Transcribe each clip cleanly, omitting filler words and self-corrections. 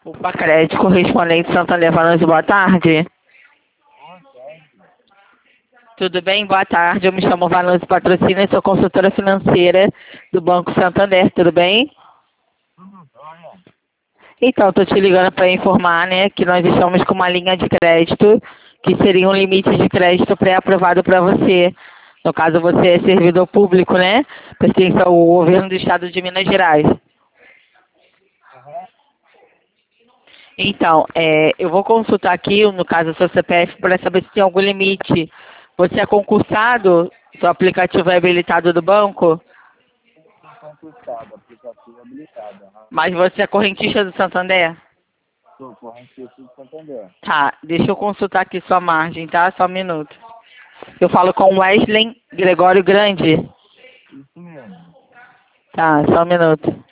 Opa, crédito correspondente Santander Valença, boa tarde. Tudo bem? Boa tarde. Eu me chamo Valença Patrocínio e sou consultora financeira do Banco Santander. Tudo bem? Então, estou te ligando para informar, né, que nós estamos com uma linha de crédito que seria um limite de crédito pré-aprovado para você. No caso, você é servidor público, né? Pertence ao governo do estado de Minas Gerais. Então, eu vou consultar aqui, no caso, o seu CPF, para saber se tem algum limite. Você é concursado? Seu aplicativo é habilitado do banco? Concursado, aplicativo habilitado. Mas você é correntista do Santander? Sou correntista de Santander. Tá, deixa eu consultar aqui sua margem, tá? Só um minuto. Eu falo com Wesley Gregório Grande. Isso mesmo. Tá, só um minuto.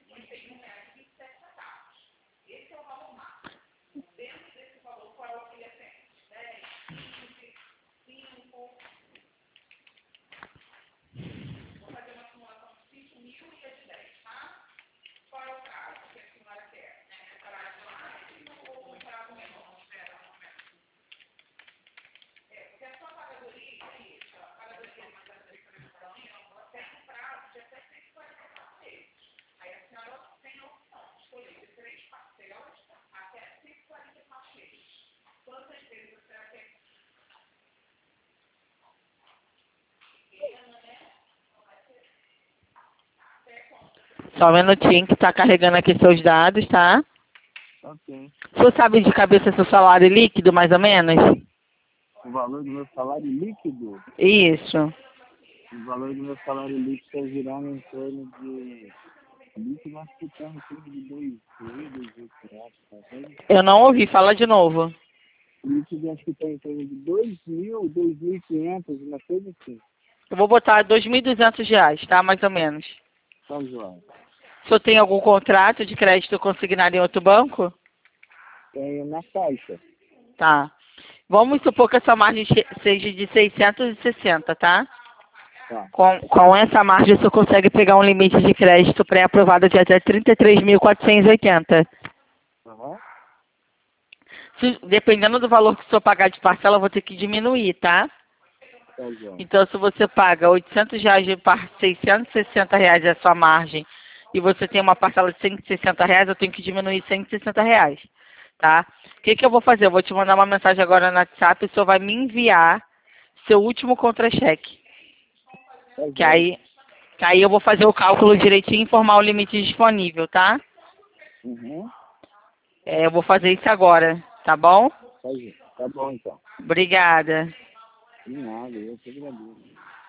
Só um minutinho que tá carregando aqui seus dados, tá? Ok. O senhor sabe de cabeça seu salário líquido, mais ou menos? O valor do meu salário líquido, Isso. o valor do meu salário líquido está girando em torno de líquido, acho que está em torno de 2.000, 2.800, talvez. Eu não ouvi, fala de novo. Líquido acho que está em torno de 2.000, 2.500, uma coisa assim. Eu vou botar R$ 2.200, tá? Mais ou menos. Tá, João? O senhor tem algum contrato de crédito consignado em outro banco? Tenho na caixa. Tá. Vamos supor que essa margem seja de 660, tá? Tá. Com essa margem, o senhor consegue pegar um limite de crédito pré-aprovado de até 33.480. Aham. Dependendo do valor que o senhor pagar de parcela, eu vou ter que diminuir, tá? Tá, João? Então, se você paga R$ 800 de R$ 660 é a sua margem e você tem uma parcela de R$ 160, eu tenho que diminuir R$ 160, tá? O que eu vou fazer? Eu vou te mandar uma mensagem agora no WhatsApp e o senhor vai me enviar seu último contra-cheque. Tá, Que João? aí eu vou fazer o cálculo direitinho e informar o limite disponível, tá? Uhum. Eu vou fazer isso agora, tá bom? Tá, João. Tá bom, então. Obrigada. De nada, eu que agradeço.